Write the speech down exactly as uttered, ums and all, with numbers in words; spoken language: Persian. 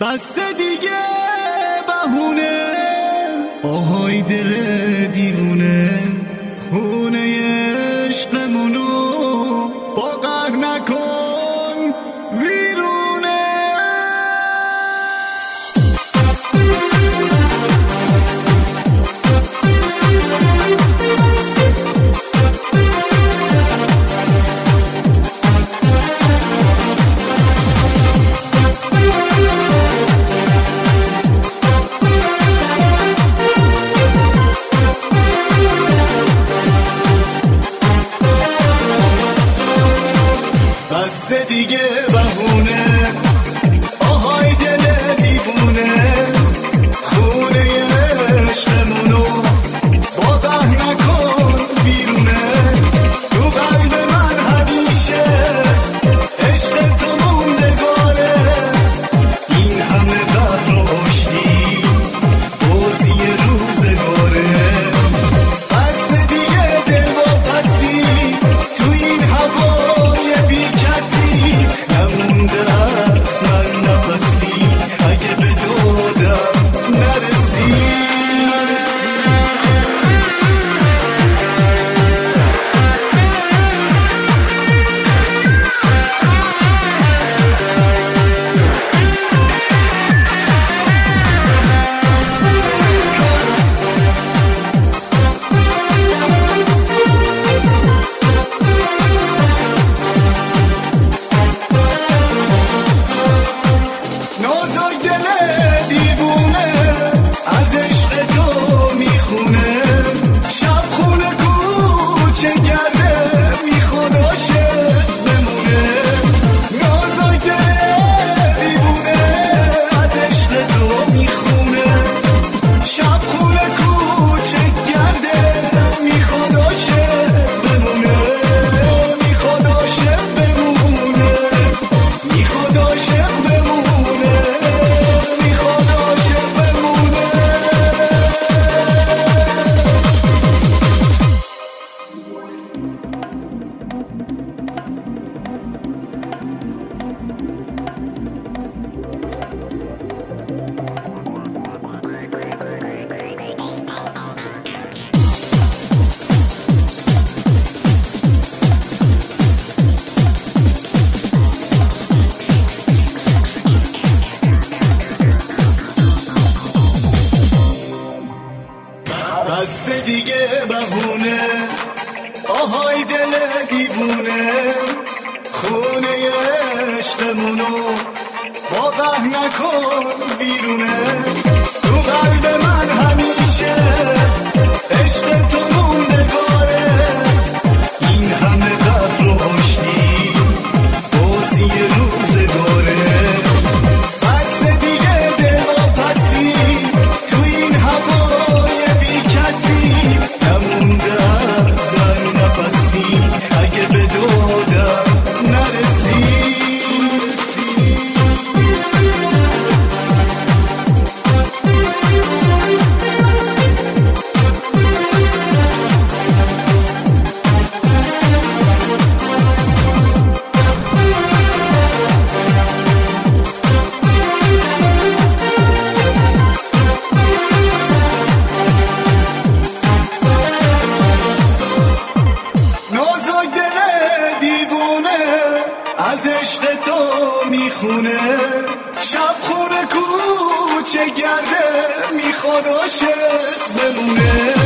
بس دیگه بهونه، آهای دل دیوونه، خونه عشقمونو با قهر نکن ویرونه. بس دیگه بهونه، آهای دل دیوونه، خونه عشقمونو با قهر نکن بیرونه. تو قلب من همیشه عشق تو موندگاره، این همه قهر و آشتی بازی روزگاره. بس دیگه دل واپسی تو این هوای بی کسی، نمونده از من نفسی اگه به دادم نرسی. نازک دل دیوونه از عشق تو میخونه، شب خونه کوچه گرده میخواد عاشق بمونه. نازک دل دیوونه از عشق تو میخونه، شب خونه کوچه گرده میخواد عاشق بمونه. میخواد عاشق بمونه، میخواد عاشق بمونه، میخواد عاشق بمونه. بس دیگه بهونه، آهای دل دیوونه، خونه عشقمونو با قهر نکن ویرونه. تو قلب من همیشه عشق تو موندگاره، این همه قهر و آشتی بازی روزگاره. بس دیگه دل واپسی تو این هوای بی کسی، نمونده از من نفسی اگه به دادم نرسی. نازک دل دیوونه از عشق تو میخونه، شب خونه کوچه گرده میخواد عاشق بمونه.